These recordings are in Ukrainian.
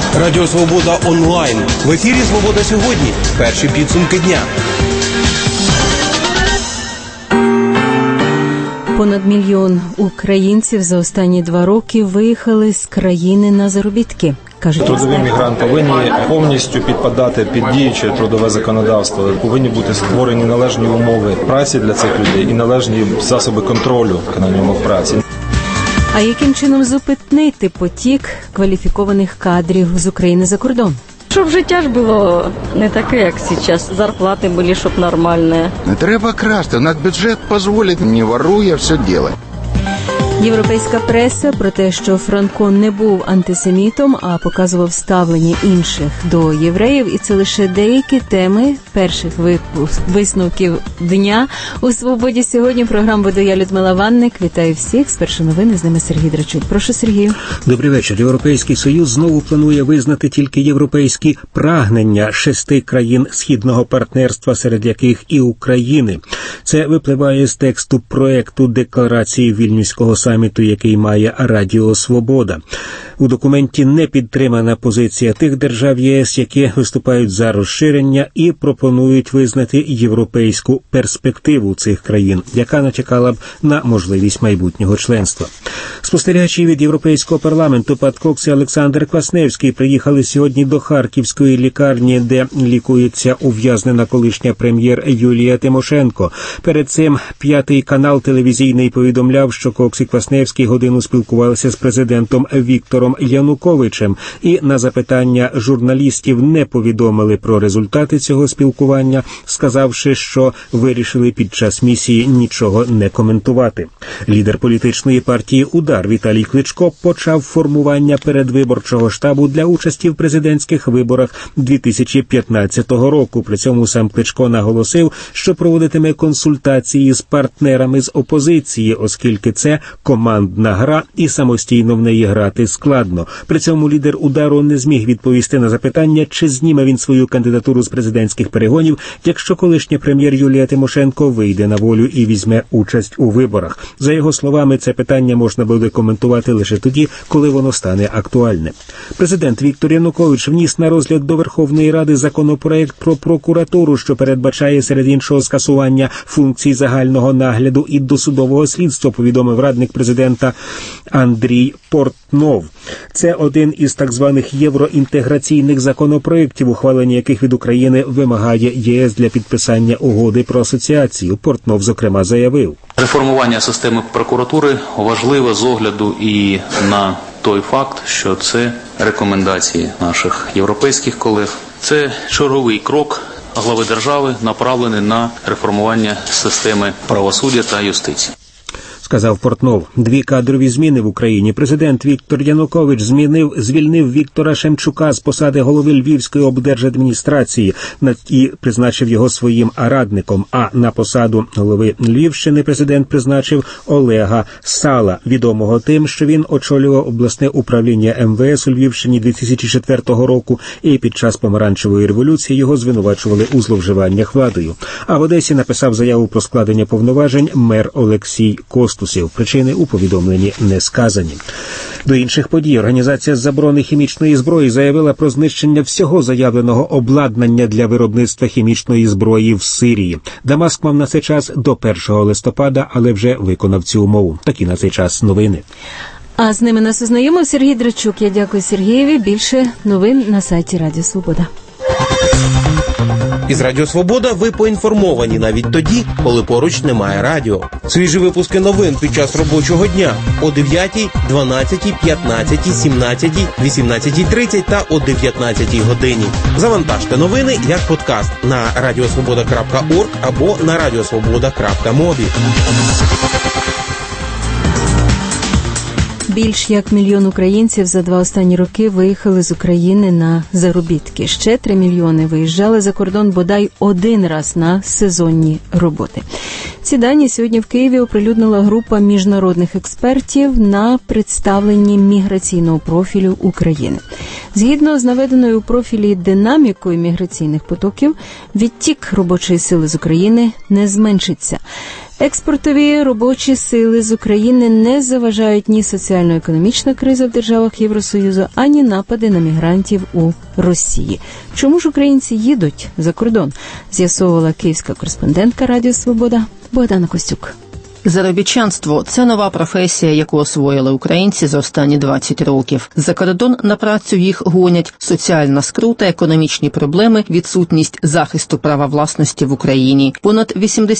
Радіо Свобода онлайн. В ефірі «Свобода сьогодні». Перші підсумки дня. Понад 1 мільйон українців за останні 2 роки виїхали з країни на заробітки. Трудові мігранти повинні повністю підпадати під діюче трудове законодавство. Повинні бути створені належні умови праці для цих людей і належні засоби контролю виконання умов праці. А яким чином зупинити потік кваліфікованих кадрів з України за кордон? Щоб життя ж було не таке, як зараз. Зарплати були, щоб нормальні. Не треба красти, у нас бюджет дозволить, не воруя, все робити. Європейська преса про те, що Франко не був антисемітом, а показував ставлення інших до євреїв. І це лише деякі теми перших висновків дня. У «Свободі сьогодні» програму веду я, Людмила Ванник. Вітаю всіх. Спершу новини, з ними Сергій Драчук. Прошу, Сергію. Добрий вечір. Європейський Союз знову планує визнати тільки європейські прагнення 6 країн Східного партнерства, серед яких і України. Це випливає з тексту проекту декларації Вільнюського саміту, який має Радіо Свобода. У документі не підтримана позиція тих держав ЄС, які виступають за розширення і пропонують визнати європейську перспективу цих країн, яка натякала б на можливість майбутнього членства. Спостерігачі від Європейського парламенту Пат Кокс і Олександр Квасневський приїхали сьогодні до Харківської лікарні, де лікується ув'язнена колишня прем'єр Юлія Тимошенко. Перед цим 5-й канал телевізійний повідомляв, що Кокс і Квасневський годину спілкувалися з президентом Віктором Януковичем і на запитання журналістів не повідомили про результати цього спілкування, сказавши, що вирішили під час місії нічого не коментувати. Лідер політичної партії «Удар» Віталій Кличко почав формування передвиборчого штабу для участі в президентських виборах 2015 року. При цьому сам Кличко наголосив, що проводитиме консультації з партнерами з опозиції, оскільки це командна гра і самостійно в неї грати складно. При цьому лідер «Удару» не зміг відповісти на запитання, чи зніме він свою кандидатуру з президентських перегонів, якщо колишня прем'єр Юлія Тимошенко вийде на волю і візьме участь у виборах. За його словами, це питання можна буде коментувати лише тоді, коли воно стане актуальним. Президент Віктор Янукович вніс на розгляд до Верховної Ради законопроект про прокуратуру, що передбачає серед іншого скасування функцій загального нагляду і досудового слідства, повідомив радник президента Андрій Портнов. Це один із так званих євроінтеграційних законопроєктів, ухвалення яких від України вимагає ЄС для підписання угоди про асоціацію. Портнов, зокрема, заявив: реформування системи прокуратури важливе з огляду і на той факт, що це рекомендації наших європейських колег. Це черговий крок глави держави, направлений на реформування системи правосуддя та юстиції. Сказав Портнов. 2 кадрові зміни в Україні. Президент Віктор Янукович звільнив Віктора Шемчука з посади голови Львівської облдержадміністрації і призначив його своїм радником. А на посаду голови Львівщини президент призначив Олега Сала, відомого тим, що він очолював обласне управління МВС у Львівщині 2004 року, і під час помаранчевої революції його звинувачували у зловживаннях владою. А в Одесі написав заяву про складення повноважень мер Олексій Костусів. Причини у повідомленні не сказані. До інших подій. Організація з заборони хімічної зброї заявила про знищення всього заявленого обладнання для виробництва хімічної зброї в Сирії. Дамаск мав на цей час до 1 листопада, але вже виконав цю умову. Такі на цей час новини. А з ними нас ознайомив Сергій Драчук. Я дякую Сергієві. Більше новин на сайті Радіо Свобода. Із Радіо Свобода ви поінформовані навіть тоді, коли поруч немає радіо. Свіжі випуски новин під час робочого дня о 9, 12, 15, 17, 18:30 та о 19 годині. Завантажте новини як подкаст на radiosvoboda.org або на radiosvoboda.mobi. Більш як 1 мільйон українців за 2 останні роки виїхали з України на заробітки. Ще 3 мільйони виїжджали за кордон бодай 1 раз на сезонні роботи. Ці дані сьогодні в Києві оприлюднила група міжнародних експертів на представленні міграційного профілю України. Згідно з наведеною у профілі динамікою міграційних потоків, відтік робочої сили з України не зменшиться. Експортові робочі сили з України не заважають ні соціально-економічна криза в державах Євросоюзу, ані напади на мігрантів у Росії. Чому ж українці їдуть за кордон? З'ясовувала київська кореспондентка Радіо Свобода Богдана Костюк. Заробітчанство – це нова професія, яку освоїли українці за останні 20 років. За кордон на працю їх гонять соціальна скрута, економічні проблеми, відсутність захисту права власності в Україні. Понад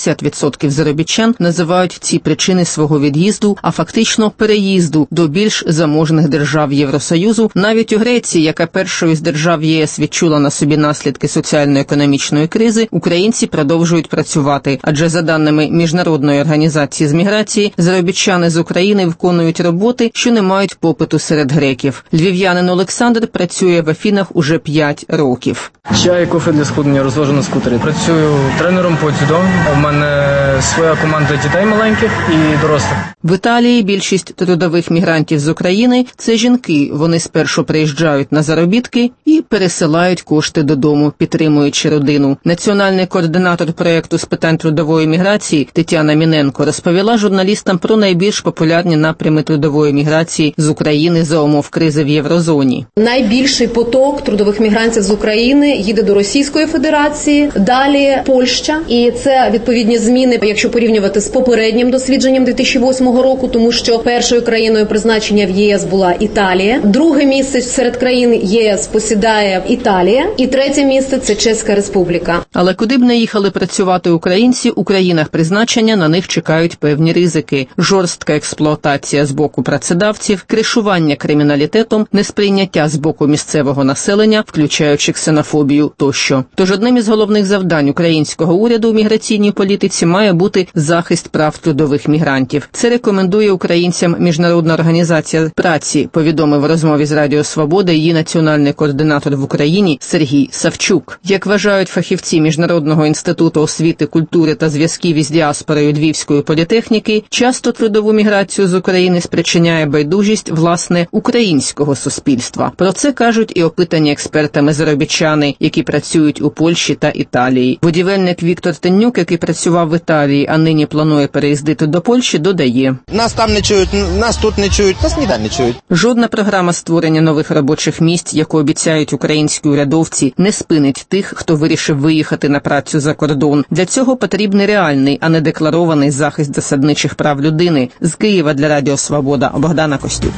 80% заробітчан називають ці причини свого від'їзду, а фактично переїзду до більш заможних держав Євросоюзу. Навіть у Греції, яка першою з держав ЄС відчула на собі наслідки соціально-економічної кризи, українці продовжують працювати. Адже за даними Міжнародної організації з міграції, заробітчани з України виконують роботи, що не мають попиту серед греків. Львів'янин Олександр працює в Афінах уже 5 років. Чай, кофе для схуднення, розвожу на скутері. Працюю тренером по дзюдо. У мене своя команда дітей маленьких і дорослих. В Італії більшість трудових мігрантів з України – це жінки. Вони спершу приїжджають на заробітки і пересилають кошти додому, підтримуючи родину. Національний координатор проєкту з питань трудової міграції Тетяна Міненко розповіла журналістам про найбільш популярні напрями трудової міграції з України за умов кризи в Єврозоні. Найбільший поток трудових мігрантів з України їде до Російської Федерації, далі Польща. І це відповідні зміни, якщо порівнювати з попереднім дослідженням 2008 року, тому що першою країною призначення в ЄС була Італія. Друге місце серед країн ЄС посідає Італія. І третє місце – це Чеська Республіка. Але куди б не їхали працювати українці, у країнах призначення на них чекають певні ризики. Жорстка експлуатація з боку працедавців, кришування криміналітетом, несприйняття з боку місцевого населення, включаючи ксенофобію тощо. Тож одним із головних завдань українського уряду у міграційній політиці має бути захист прав трудових мігрантів. Це рекомендує українцям Міжнародна організація праці, повідомив у розмові з Радіо Свобода її національний координатор в Україні Сергій Савчук. Як вважають фахівці Міжнародного інституту освіти, культури та зв'язків із діаспорою Львівської політехніки, часто трудову міграцію з України спричиняє байдужість, власне, українського суспільства. Про це кажуть і опитані експертами заробітчани, які працюють у Польщі та Італії. Будівельник Віктор Теннюк, який працював в Італії, а нині планує переїздити до Польщі, додає: нас там не чують, нас тут не чують, нас ніде не чують. Жодна програма створення нових робочих місць, яку обіцяють українські урядовці, не спинить тих, хто вирішив виїхати на працю за кордон. Для цього потрібний реальний, а не декларований захист засадничих прав людини. З Києва для Радіо Свобода Богдана Костюк.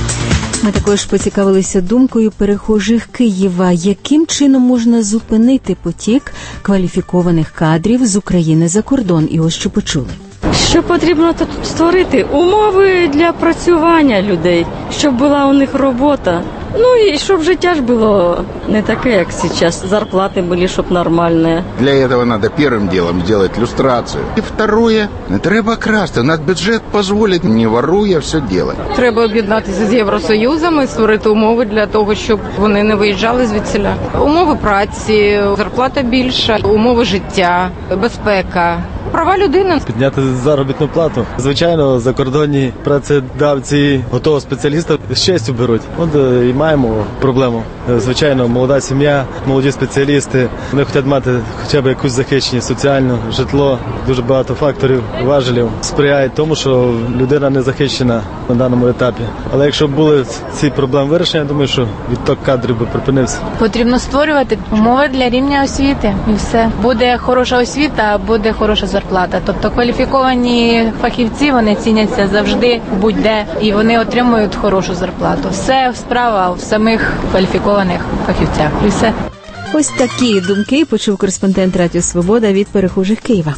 Ми також поцікавилися думкою перехожих Києва, яким чином можна зупинити потік кваліфікованих кадрів з України за кордон. І ось що почули. Що потрібно тут створити? Умови для працювання людей, щоб була у них робота. Ну і щоб життя ж було не таке, як зараз. Зарплати були, щоб нормальні. Для этого надо первым делом сделать люстрацию. И второе, не треба красти. У нас бюджет позволить, не воруя, все делать. Треба об'єднатися з Євросоюзом і створити умови для того, щоб вони не виїжджали звідсіля. Умови праці, зарплата більша, умови життя, безпека. Права людини. Підняти заробітну плату. Звичайно, закордонні працедавці готового спеціаліста з честю беруть. От і маємо проблему. Звичайно, молода сім'я, молоді спеціалісти, вони хочуть мати хоча б якусь захищеність соціальну, житло. Дуже багато факторів, важелів сприяють тому, що людина не захищена на даному етапі. Але якщо були ці проблеми вирішені, я думаю, що відток кадрів би припинився. Потрібно створювати умови для рівня освіти. І все. Буде хороша освіта, буде хороша зарплата. Тобто кваліфіковані фахівці, вони ціняться завжди, будь-де, і вони отримують хорошу зарплату. Все справа в самих кваліфікованих фахівцях. І все. Ось такі думки почув кореспондент Радіо Свобода від перехожих Києва.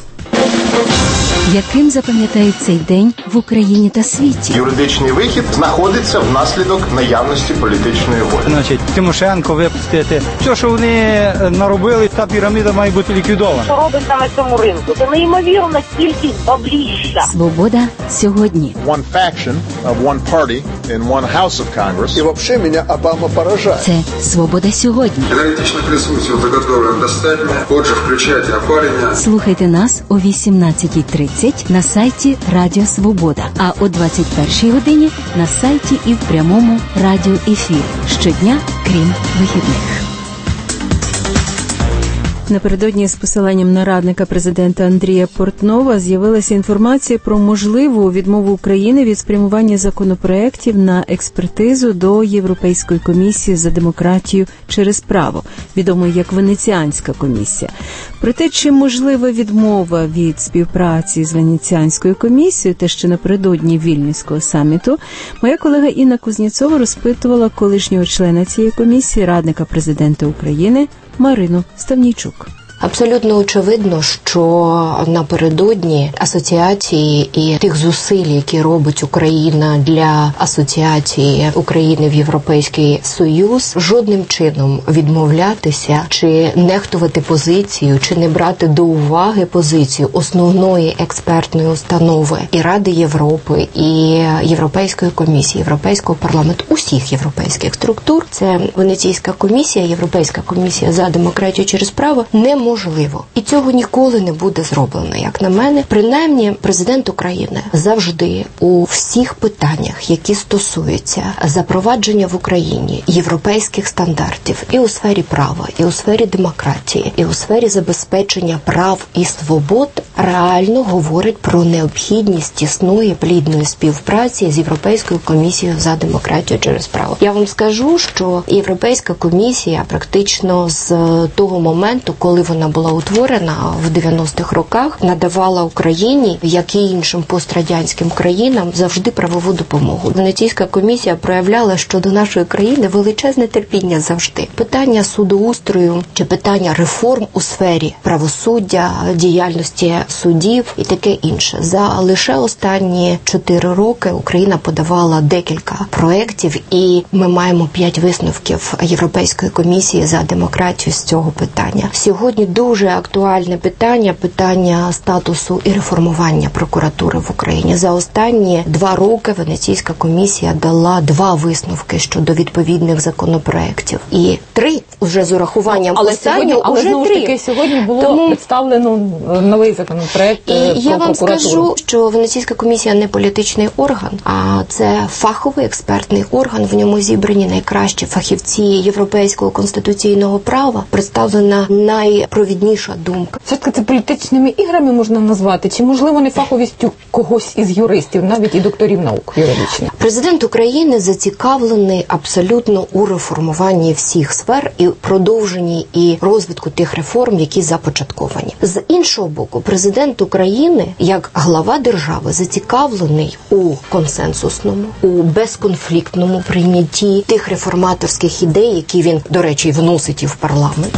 Яким запам'ятають цей день в Україні та світі? Юридичний вихід знаходиться внаслідок наявності політичної волі. Значить, Тимошенко випустити. Все, що вони наробили, та піраміда має бути ліквідована. Що робиться на цьому ринку? Це неймовірна кількість бабліща. Свобода сьогодні. One faction of one party in one house of Congress. І взагалі мене Обама поражає. Це Свобода сьогодні. Аналітичних ресурсів заготовлено достатньо. Отже, включайте опалення. Слухайте нас о 18:30 на сайті Радіо Свобода, а о 21:00 годині на сайті і в прямому радіоефірі. Щодня, крім вихідних. Напередодні з посиланням на радника президента Андрія Портнова з'явилася інформація про можливу відмову України від спрямування законопроєктів на експертизу до Європейської комісії за демократію через право, відомої як Венеціанська комісія. Про те, чи можлива відмова від співпраці з Венеціанською комісією, те ще напередодні Вільнюського саміту, моя колега Інна Кузнєцова розпитувала колишнього члена цієї комісії, радника президента України Марину Ставнійчук. Абсолютно очевидно, що напередодні асоціації і тих зусиль, які робить Україна для асоціації України в Європейський Союз, жодним чином відмовлятися чи нехтувати позицію, чи не брати до уваги позицію основної експертної установи і Ради Європи, і Європейської комісії, Європейського парламенту, усіх європейських структур. Це Венеційська комісія, Європейська комісія за демократію через право, неможливо. І цього ніколи не буде зроблено, як на мене. Принаймні, президент України завжди у всіх питаннях, які стосуються запровадження в Україні європейських стандартів і у сфері права, і у сфері демократії, і у сфері забезпечення прав і свобод, реально говорить про необхідність тісної, плідної співпраці з Європейською комісією за демократію через право. Я вам скажу, що Європейська комісія практично з того моменту, коли вона була утворена в 90-х роках, надавала Україні, як і іншим пострадянським країнам, завжди правову допомогу. Венеційська комісія проявляла щодо нашої країни величезне терпіння завжди. Питання судоустрою чи питання реформ у сфері правосуддя, діяльності судів і таке інше. За лише останні 4 роки Україна подавала декілька проєктів, і ми маємо 5 висновків Європейської комісії за демократію з цього питання. Сьогодні дуже актуальне питання статусу і реформування прокуратури в Україні. За останні 2 роки Венеційська комісія дала 2 висновки щодо відповідних законопроєктів. І 3 вже з урахуванням останнього, але знову ж таки сьогодні було представлено новий законопроєкт про прокуратуру. Я вам скажу, що Венеційська комісія не політичний орган, а це фаховий експертний орган. В ньому зібрані найкращі фахівці європейського конституційного права, представлена найпровідніша думка. Все-таки це політичними іграми можна назвати? Чи, можливо, не фаховістю когось із юристів, навіть і докторів наук юридичних? Президент України зацікавлений абсолютно у реформуванні всіх сфер і продовженні і розвитку тих реформ, які започатковані. З іншого боку, президент України, як глава держави, зацікавлений у консенсусному, у безконфліктному прийнятті тих реформаторських ідей, які він, до речі, вносить і в парламент.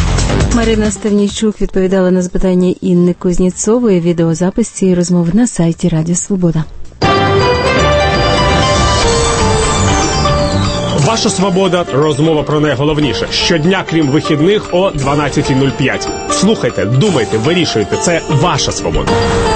Марина Ставнійчук відповідала на запитання Інни Кузнєцової. Відеозапис цієї розмови на сайті Радіо Свобода. Ваша свобода. Розмова про найголовніше. Щодня, крім вихідних, о 12:05. Слухайте, думайте, вирішуйте. Це ваша свобода.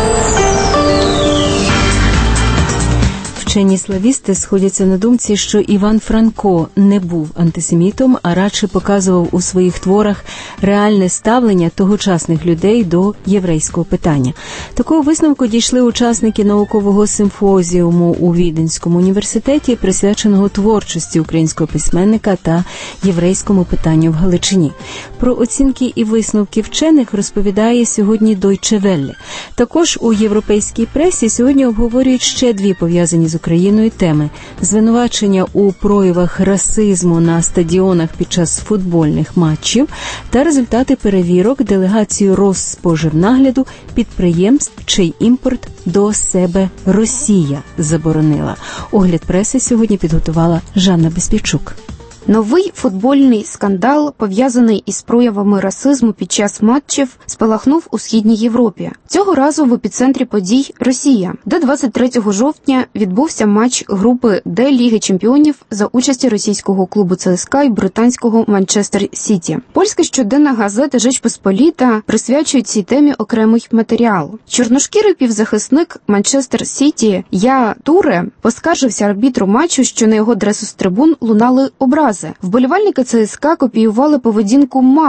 Вчені славісти сходяться на думці, що Іван Франко не був антисемітом, а радше показував у своїх творах реальне ставлення тогочасних людей до єврейського питання. Такого висновку дійшли учасники наукового симпозіуму у Віденському університеті, присвяченого творчості українського письменника та єврейському питанню в Галичині. Про оцінки і висновки вчених розповідає сьогодні Deutsche Welle. Також у європейській пресі сьогодні обговорюють ще 2 пов'язані з Україною теми: звинувачення у проявах расизму на стадіонах під час футбольних матчів та результати перевірок делегацією Росспоживнагляду підприємств, чий імпорт до себе Росія заборонила. Огляд преси сьогодні підготувала Жанна Безпічук. Новий футбольний скандал, пов'язаний із проявами расизму під час матчів, спалахнув у Східній Європі. Цього разу в епіцентрі подій Росія, де 23 жовтня відбувся матч групи Д Ліги Чемпіонів за участі російського клубу ЦСКА і британського Манчестер Сіті. Польська щоденна газета «Жеч Посполіта» присвячує цій темі окремий матеріал. Чорношкірий півзахисник Манчестер Сіті Я Туре поскаржився арбітру матчу, що на його дресу з трибун лунали образи. Вболівальники ЦСКА копіювали поведінку мавп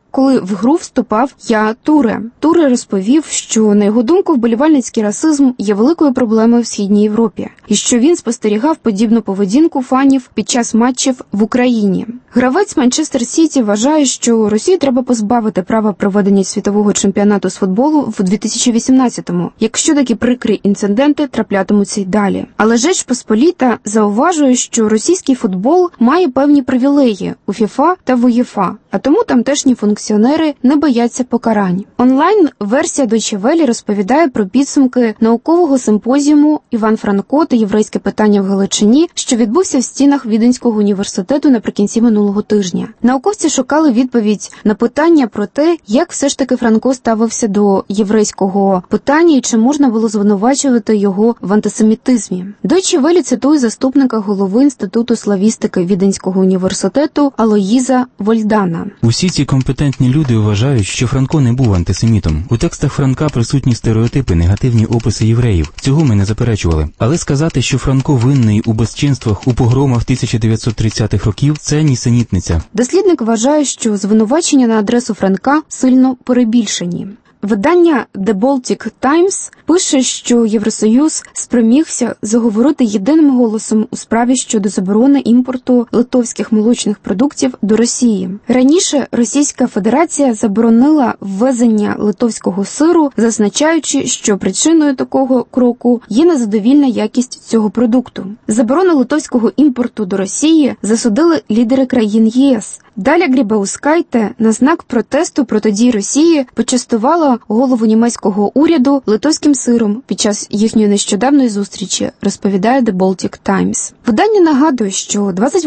коли в гру вступав Я Туре. Туре розповів, що, на його думку, вболівальницький расизм є великою проблемою в Східній Європі, і що він спостерігав подібну поведінку фанів під час матчів в Україні. Гравець Манчестер Сіті вважає, що Росію треба позбавити права проведення світового чемпіонату з футболу в 2018-му, якщо такі прикрі інциденти траплятимуться й далі. Але Жеч Посполіта зауважує, що російський футбол має певні привілеї у ФІФА та в УЄФА, а тому тамтешні функціонери не бояться покарань. Онлайн-версія Deutsche Welle розповідає про підсумки наукового симпозіуму «Іван Франко та єврейське питання в Галичині», що відбувся в стінах Віденського університету наприкінці минулого тижня. Науковці шукали відповідь на питання про те, як все ж таки Франко ставився до єврейського питання і чи можна було звинувачувати його в антисемітизмі. Deutsche Welle цитує заступника голови Інституту славістики Віденського університету Алоїза Вольдана. Усі ці компетентні люди вважають, що Франко не був антисемітом. У текстах Франка присутні стереотипи, негативні описи євреїв. Цього ми не заперечували. Але сказати, що Франко винний у безчинствах, у погромах 1930-х років – це нісенітниця. Дослідник вважає, що звинувачення на адресу Франка сильно перебільшені. Видання The Baltic Times пише, що Євросоюз спромігся заговорити єдиним голосом у справі щодо заборони імпорту литовських молочних продуктів до Росії. Раніше Російська Федерація заборонила ввезення литовського сиру, зазначаючи, що причиною такого кроку є незадовільна якість цього продукту. Заборону литовського імпорту до Росії засудили лідери країн ЄС. Даля Грібаускайте на знак протесту проти дій Росії почастувала голову німецького уряду литовським сиром під час їхньої нещодавної зустрічі, розповідає The Baltic Times. Видання нагадує, що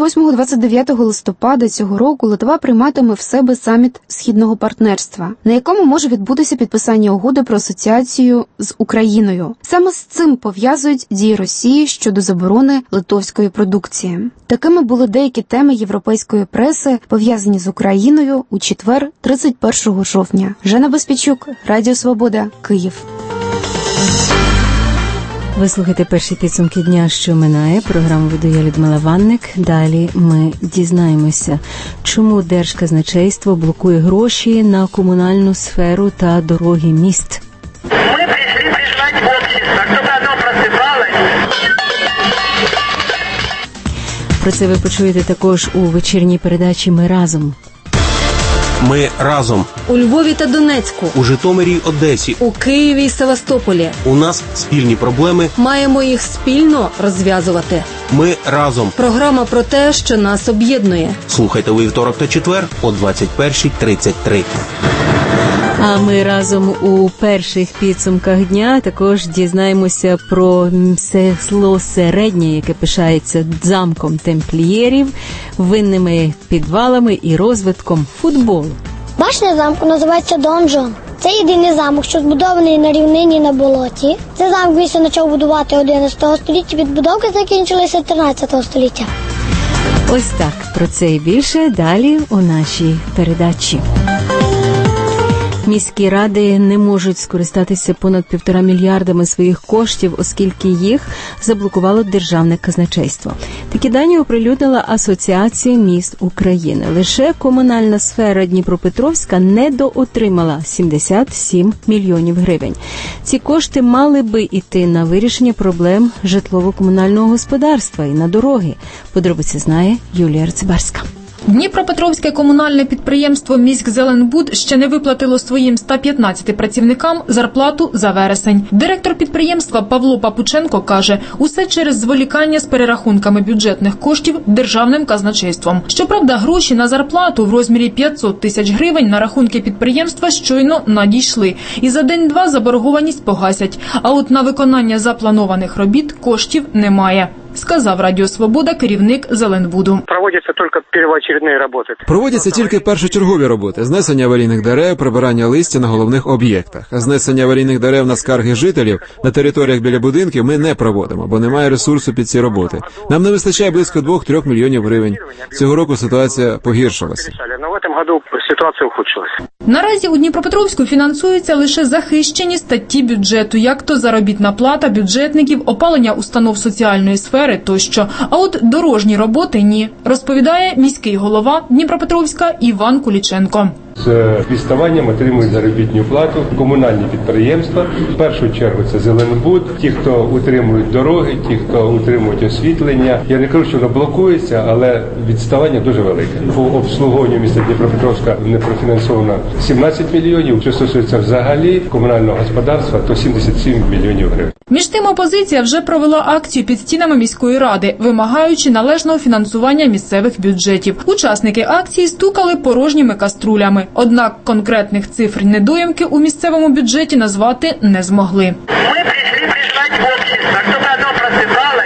28-29 листопада цього року Литва прийматиме в себе саміт Східного партнерства, на якому може відбутися підписання угоди про асоціацію з Україною. Саме з цим пов'язують дії Росії щодо заборони литовської продукції. Такими були деякі теми європейської преси, пов'язані з Україною у четвер, 31 жовтня. Жанна Безпічук, Радіо Свобода, Київ. Ви слухаєте перші підсумки дня, що минає. Програму веду Людмила Ванник. Далі ми дізнаємося, чому Держказначейство блокує гроші на комунальну сферу та дороги міст. Ми прийшли призвати общество, щоб воно просипалось. Про це ви почуєте також у вечірній передачі «Ми разом». Ми разом. У Львові та Донецьку. У Житомирі, Одесі. У Києві і Севастополі. У нас спільні проблеми. Маємо їх спільно розв'язувати. Ми разом. Програма про те, що нас об'єднує. Слухайте у вівторок та четвер о 21:33. А ми разом у перших підсумках дня також дізнаємося про село Середнє, яке пишається замком темплієрів, винними підвалами і розвитком футболу. Башня замку називається Донжон. Це єдиний замок, що збудований на рівнині на болоті. Цей замок місто почав будувати 11 століття, відбудовки закінчилися 13 століття. Ось так, про це і більше далі у нашій передачі. Міські ради не можуть скористатися понад 1,5 мільярдами своїх коштів, оскільки їх заблокувало Державне казначейство. Такі дані оприлюднила Асоціація міст України. Лише комунальна сфера Дніпропетровська недоотримала 77 мільйонів гривень. Ці кошти мали би йти на вирішення проблем житлово-комунального господарства і на дороги. Подробиці знає Юлія Арцибарська. Дніпропетровське комунальне підприємство «Міськзеленбуд» ще не виплатило своїм 115 працівникам зарплату за вересень. Директор підприємства Павло Папученко каже, усе через зволікання з перерахунками бюджетних коштів Державним казначейством. Щоправда, гроші на зарплату в розмірі 500 тисяч гривень на рахунки підприємства щойно надійшли. І за день-два заборгованість погасять. А от на виконання запланованих робіт коштів немає, сказав Радіо Свобода керівник Зеленбуду. Проводяться тільки першочергові роботи: знесення аварійних дерев, прибирання листя на головних об'єктах. А знесення аварійних дерев на скарги жителів на територіях біля будинків ми не проводимо, бо немає ресурсу під ці роботи. Нам не вистачає близько 2-3 мільйонів гривень. Цього року ситуація погіршилася. Наразі у Дніпропетровську фінансуються лише захищені статті бюджету, як то заробітна плата бюджетників, опалення установ соціальної сфери тощо. А от дорожні роботи – ні, розповідає міський голова Дніпропетровська Іван Куліченко. З відставанням отримують заробітну плату комунальні підприємства. В першу чергу це Зеленбуд, ті, хто утримують дороги, ті, хто утримують освітлення. Я не кажу, що воно блокується, але відставання дуже велике. По обслуговуванню міста Дніпропетровська не профінансовано 17 мільйонів. Що стосується взагалі комунального господарства, то 77 мільйонів гривень. Між тим опозиція вже провела акцію під стінами міської ради, вимагаючи належного фінансування місцевих бюджетів. Учасники акції стукали порожніми каструлями. Однак конкретних цифр недоїмки у місцевому бюджеті назвати не змогли. Ми прийшли призвати общество, щоб воно просипалось.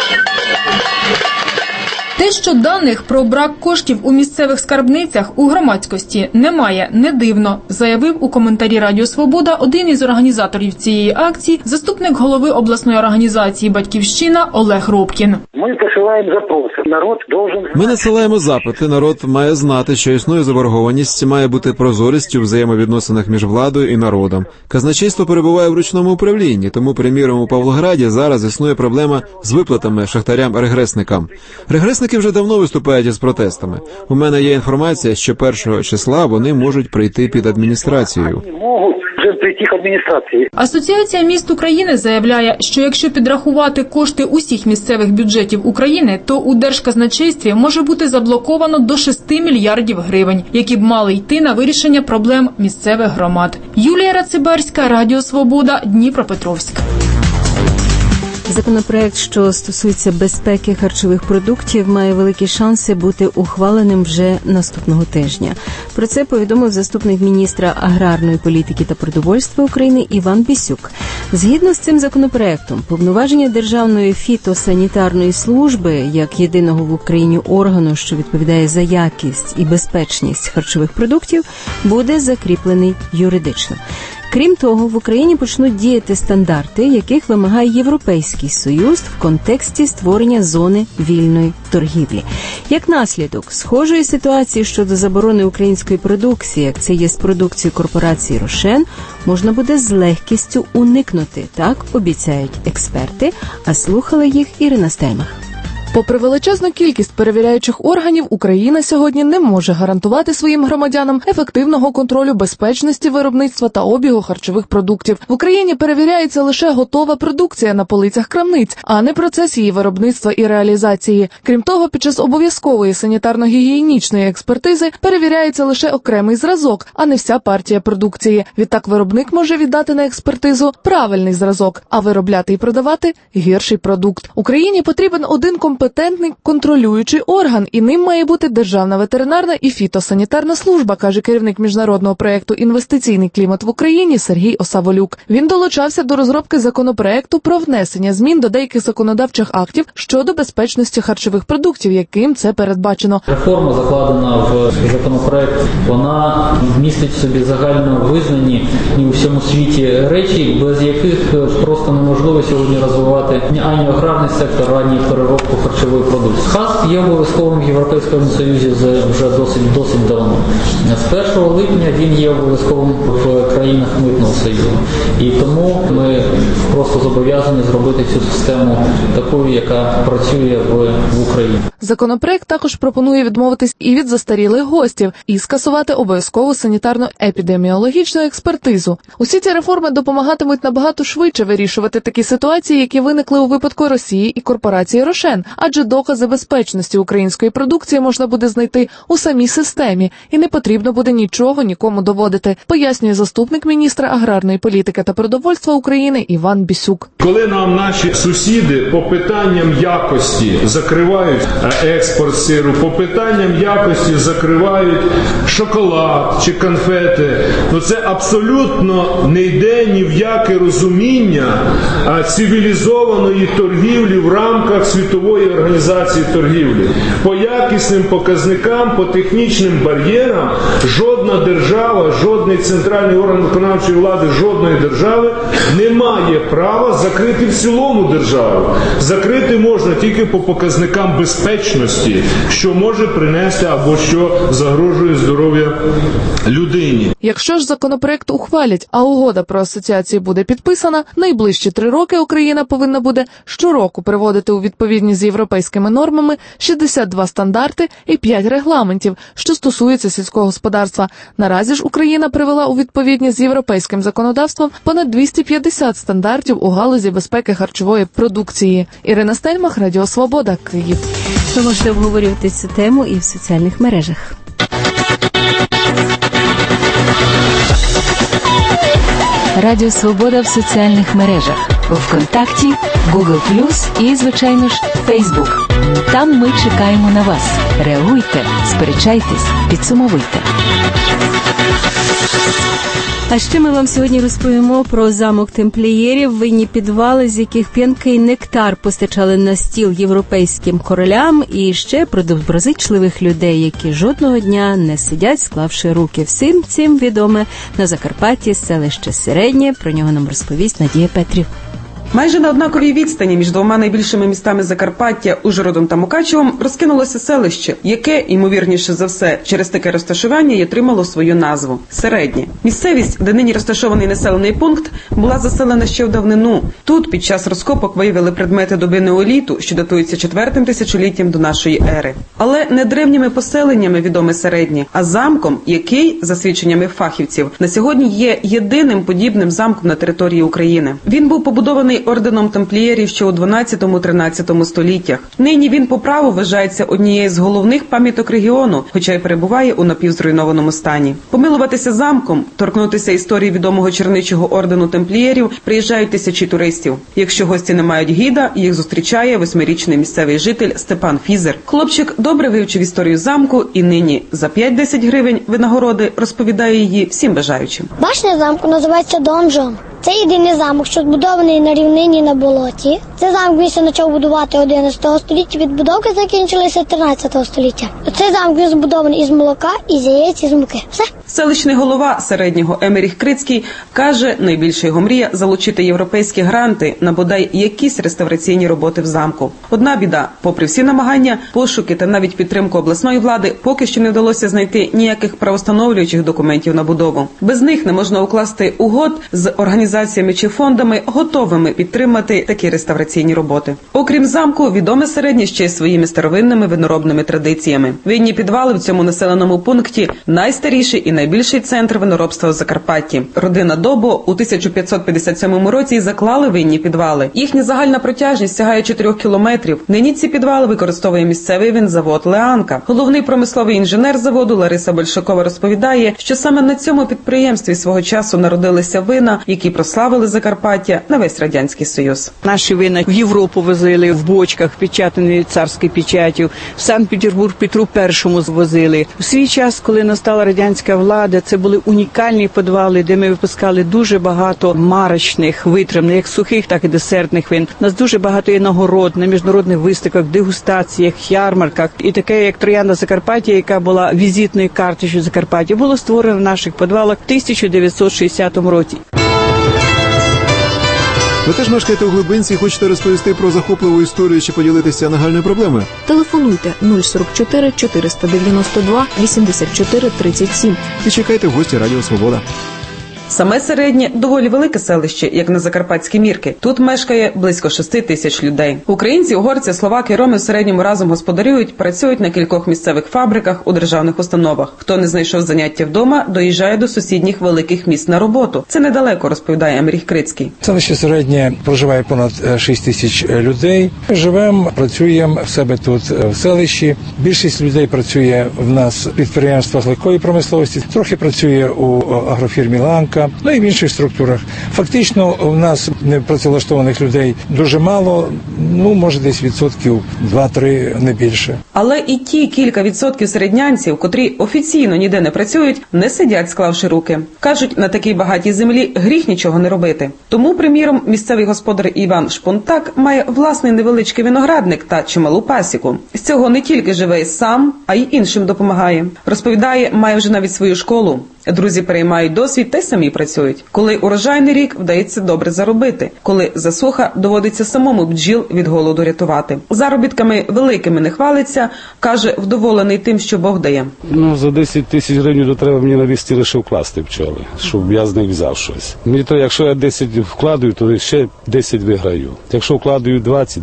Те, що даних про брак коштів у місцевих скарбницях у громадськості немає, не дивно, заявив у коментарі Радіо Свобода один із організаторів цієї акції, заступник голови обласної організації «Батьківщина» Олег Робкін. Ми посилаємо запроси. Народ должен... Ми надсилаємо запити. Народ має знати, що існує заборгованість, має бути прозорість у взаємовідносинах між владою і народом. Казначейство перебуває в ручному управлінні, тому, приміром, у Павлограді зараз існує проблема з виплатами шахтарям-регресникам. Регресники вже давно виступають із протестами. У мене є інформація, що 1 числа вони можуть прийти під адміністрацію. Асоціація міст України заявляє, що якщо підрахувати кошти усіх місцевих бюджетів України, то у Держказначействі може бути заблоковано до 6 мільярдів гривень, які б мали йти на вирішення проблем місцевих громад. Юлія Рацибарська, Радіо Свобода, Дніпропетровськ. Законопроект, що стосується безпеки харчових продуктів, має великі шанси бути ухваленим вже наступного тижня. Про це повідомив заступник міністра аграрної політики та продовольства України Іван Бісюк. Згідно з цим законопроектом, повноваження Державної фітосанітарної служби, як єдиного в Україні органу, що відповідає за якість і безпечність харчових продуктів, буде закріплений юридично. Крім того, в Україні почнуть діяти стандарти, яких вимагає Європейський Союз в контексті створення зони вільної торгівлі. Як наслідок схожої ситуації щодо заборони української продукції, як це є з продукцією корпорації «Рошен», можна буде з легкістю уникнути, так обіцяють експерти, а слухала їх Ірина Стельмах. Попри величезну кількість перевіряючих органів, Україна сьогодні не може гарантувати своїм громадянам ефективного контролю безпечності виробництва та обігу харчових продуктів. В Україні перевіряється лише готова продукція на полицях крамниць, а не процес її виробництва і реалізації. Крім того, під час обов'язкової санітарно-гігієнічної експертизи перевіряється лише окремий зразок, а не вся партія продукції. Відтак виробник може віддати на експертизу правильний зразок, а виробляти і продавати гірший продукт. Україні потрібен один компетентний контролюючий орган, і ним має бути Державна ветеринарна і фітосанітарна служба, каже керівник міжнародного проєкту «Інвестиційний клімат в Україні» Сергій Осаволюк. Він долучався до розробки законопроекту про внесення змін до деяких законодавчих актів щодо безпечності харчових продуктів, яким це передбачено. Реформа, закладена в законопроект, вона містить в собі загально визнані у всьому світі речі, без яких просто неможливо сьогодні розвивати ані аграрний сектор, ані переробку харчової продукції. ХАС є обов'язковим в Європейському Союзі вже досить давно. З 1 липня він є обов'язковим в країнах Митного Союзу. І тому ми просто зобов'язані зробити цю систему такою, яка працює в Україні. Законопроект також пропонує відмовитись і від застарілих гостів, і скасувати обов'язкову санітарно-епідеміологічну експертизу. Усі ці реформи допомагатимуть набагато швидше вирішувати такі ситуації, які виникли у випадку Росії і корпорації «Рошен», адже докази безпечності української продукції можна буде знайти у самій системі, і не потрібно буде нічого нікому доводити, пояснює заступник міністра аграрної політики та продовольства України Іван Бісюк. Коли нам наші сусіди по питанням якості закривають експорт сиру, по питанням якості закривають шоколад чи конфети, це абсолютно не йде ні в яке розуміння цивілізованої торгівлі в рамках Світової організації торгівлі. По якісним показникам, по технічним бар'єрам жодна держава, жодний центральний орган виконавчої влади жодної держави не має права закрити в цілому державу. Закрити можна тільки по показникам безпечності, що може принести або що загрожує здоров'я людині. Якщо ж законопроект ухвалять, а угода про асоціацію буде підписана, найближчі 3 роки Україна повинна буде щороку приводити у відповідність з європейськими нормами 62 стандарти і 5 регламентів, що стосуються сільського господарства. Наразі ж Україна привела у відповідність з європейським законодавством понад 250 стандартів у галузі безпеки харчової продукції. Ірина Стельмах, Радіо Свобода, Київ. Ви можете обговорювати цю тему і в соціальних мережах. Радіо Свобода в соціальних мережах. ВКонтакті, Google+, і, звичайно ж, Facebook. Там ми чекаємо на вас. Реагуйте, сперечайтесь, підсумовуйте. А ще ми вам сьогодні розповімо про замок темплієрів, винні підвали, з яких п'янкий нектар постачали на стіл європейським королям, і ще про доброзичливих людей, які жодного дня не сидять, склавши руки. Всім цим відоме на Закарпатті селище Середнє. Про нього нам розповість Надія Петрів. Майже на однаковій відстані між двома найбільшими містами Закарпаття, Ужгородом та Мукачевом, розкинулося селище, яке, ймовірніше за все, через таке розташування й отримало свою назву – Середнє. Місцевість, де нині розташований населений пункт, була заселена ще в давнину. Тут під час розкопок виявили предмети доби неоліту, що датуються 4-м тисячоліттям до нашої ери. Але не древніми поселеннями відоме Середнє, а замком, який, за свідченнями фахівців, на сьогодні є єдиним подібним замком на території України. Він був побудований орденом тамплієрів ще у 12-13 століттях. Нині він по праву вважається однією з головних пам'яток регіону, хоча й перебуває у напівзруйнованому стані. Помилуватися замком, торкнутися історії відомого черничого ордену тамплієрів приїжджають тисячі туристів. Якщо гості не мають гіда, їх зустрічає 8-річний місцевий житель Степан Фізер. Хлопчик добре вивчив історію замку і нині за 5-10 гривень винагороди розповідає її всім бажаючим. Башня замку називається Донжон. Це єдиний замок, що збудований на рівнині на болоті. Цей замок місто почав будувати 11 століття, відбудовки закінчилися 13 століття. Цей замок він збудований із молока, із яєць, із муки. Все. Селищний голова Середнього Емеріх Крицький каже, найбільша його мрія – залучити європейські гранти на бодай якісь реставраційні роботи в замку. Одна біда – попри всі намагання, пошуки та навіть підтримку обласної влади, поки що не вдалося знайти ніяких правостановлюючих документів на будову. Без них не можна укласти угод з організаціями чи фондами, готовими підтримати такі реставраційні роботи. Окрім замку, відоме Середнє ще й своїми старовинними виноробними традиціями. Винні підвали в цьому населеному пункті – найстаріший і найбільший центр виноробства в Закарпатті. Родина Добо у 1557 році заклали винні підвали. Їхня загальна протяжність сягає 4 кілометрів. Нині ці підвали використовує місцевий винзавод «Леанка». Головний промисловий інженер заводу Лариса Большакова розповідає, що саме на цьому підприємстві свого часу народилися вина, які прославили Закарпаття на весь Радянський Союз. Наші вина в Європу возили в бочках, печатані царською печаттю. В Санкт-Петербург Петру І возили. У свій час, коли настала радянська влада, це були унікальні підвали, де ми випускали дуже багато марочних, витриманих, як сухих, так і десертних вин. У нас дуже багато є нагород на міжнародних виставках, дегустаціях, ярмарках. І таке, як Троянда Закарпаття, яка була візитною карточкою Закарпаття, було створено в наших підвалах в 1960 році. Ви теж мешкаєте у Глибинці і хочете розповісти про захопливу історію чи поділитися нагальною проблемою? Телефонуйте 044 492 84 37. І чекайте в гості Радіо Свобода. Саме Середнє – доволі велике селище, як на закарпатські мірки. Тут мешкає близько 6 тисяч людей. Українці, угорці, словаки, роми в Середньому разом господарюють, працюють на кількох місцевих фабриках, у державних установах. Хто не знайшов заняття вдома, доїжджає до сусідніх великих міст на роботу. Це недалеко, розповідає Емеріх Крицький. Селище Середнє проживає понад 6 тисяч людей. Живемо, працюємо в себе тут в селищі. Більшість людей працює в нас в підприємствах легкої промисловості, трохи працює у агрофірмі «Леанка», ну і в інших структурах. Фактично, у нас непрацевлаштованих людей дуже мало, може десь 2-3%, не більше. Але і ті кілька відсотків середнянців, котрі офіційно ніде не працюють, не сидять, склавши руки. Кажуть, на такій багатій землі гріх нічого не робити. Тому, приміром, місцевий господар Іван Шпунтак має власний невеличкий виноградник та чималу пасіку. З цього не тільки живе сам, а й іншим допомагає. Розповідає, має вже навіть свою школу. Друзі переймають досвід та й самі працюють. Коли урожайний рік, вдається добре заробити. Коли засуха, доводиться самому бджіл від голоду рятувати. Заробітками великими не хвалиться, каже, вдоволений тим, що Бог дає. За 10 тисяч гривень то треба мені на 200 лише вкласти пчоли, щоб я з них взяв щось. Мені то, якщо я 10 вкладаю, то ще 10 виграю. Якщо вкладаю 20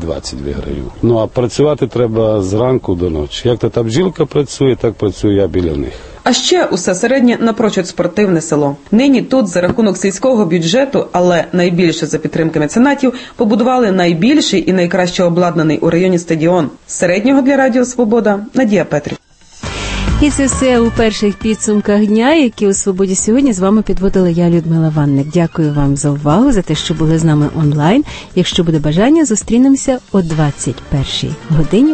виграю. А працювати треба зранку до ночі. Як та бджілка працює, так працюю я біля них. А ще усе середнє напрочуд спортивне село. Нині тут за рахунок сільського бюджету, але найбільше за підтримки меценатів, побудували найбільший і найкраще обладнаний у районі стадіон. З Середнього для Радіо Свобода Надія Петрів. І це все у перших підсумках дня, які у «Свободі» сьогодні з вами підводила я, Людмила Ванник. Дякую вам за увагу, за те, що були з нами онлайн. Якщо буде бажання, зустрінемося о 21-й годині